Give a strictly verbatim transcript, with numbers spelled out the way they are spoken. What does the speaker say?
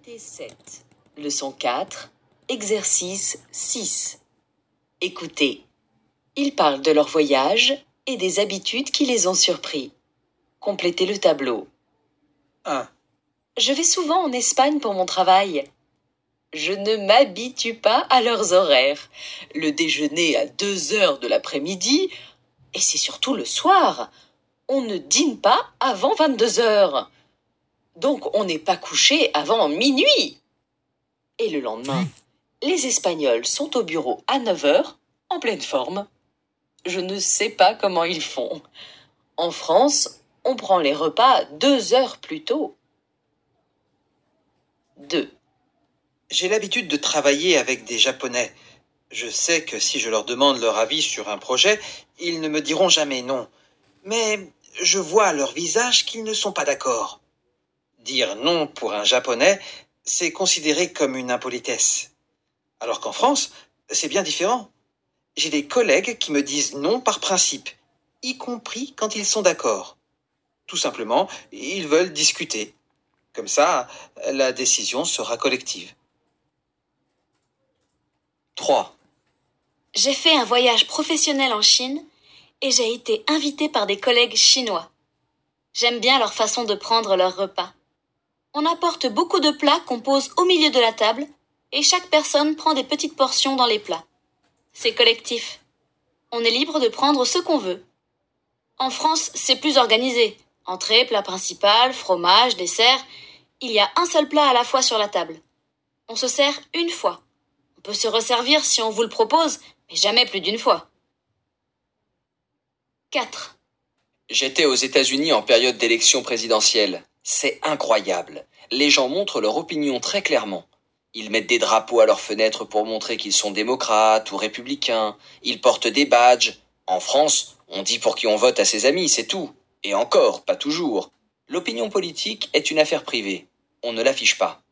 Activité sept. Leçon quatre. Exercice six. Écoutez. Ils parlent de leur voyage et des habitudes qui les ont surpris. Complétez le tableau. un. Je vais souvent en Espagne pour mon travail. Je ne m'habitue pas à leurs horaires. Le déjeuner à deux heures de l'après-midi, et c'est surtout le soir. On ne dîne pas avant vingt-deux heures. Donc on n'est pas couché avant minuit. Et le lendemain, les Espagnols sont au bureau à neuf heures, en pleine forme. Je ne sais pas comment ils font. En France, on prend les repas deux heures plus tôt. deux. J'ai l'habitude de travailler avec des Japonais. Je sais que si je leur demande leur avis sur un projet, ils ne me diront jamais non. Mais je vois à leur visage qu'ils ne sont pas d'accord. Dire non pour un Japonais, c'est considéré comme une impolitesse. Alors qu'en France, c'est bien différent. J'ai des collègues qui me disent non par principe, y compris quand ils sont d'accord. Tout simplement, ils veulent discuter. Comme ça, la décision sera collective. trois. J'ai fait un voyage professionnel en Chine et j'ai été invitée par des collègues chinois. J'aime bien leur façon de prendre leur repas. On apporte beaucoup de plats qu'on pose au milieu de la table et chaque personne prend des petites portions dans les plats. C'est collectif. On est libre de prendre ce qu'on veut. En France, c'est plus organisé. Entrée, plat principal, fromage, dessert. Il y a un seul plat à la fois sur la table. On se sert une fois. On peut se resservir si on vous le propose, mais jamais plus d'une fois. quatre. J'étais aux États-Unis en période d'élection présidentielle. C'est incroyable. Les gens montrent leur opinion très clairement. Ils mettent des drapeaux à leurs fenêtres pour montrer qu'ils sont démocrates ou républicains. Ils portent des badges. En France, on dit pour qui on vote à ses amis, c'est tout. Et encore, pas toujours. L'opinion politique est une affaire privée. On ne l'affiche pas.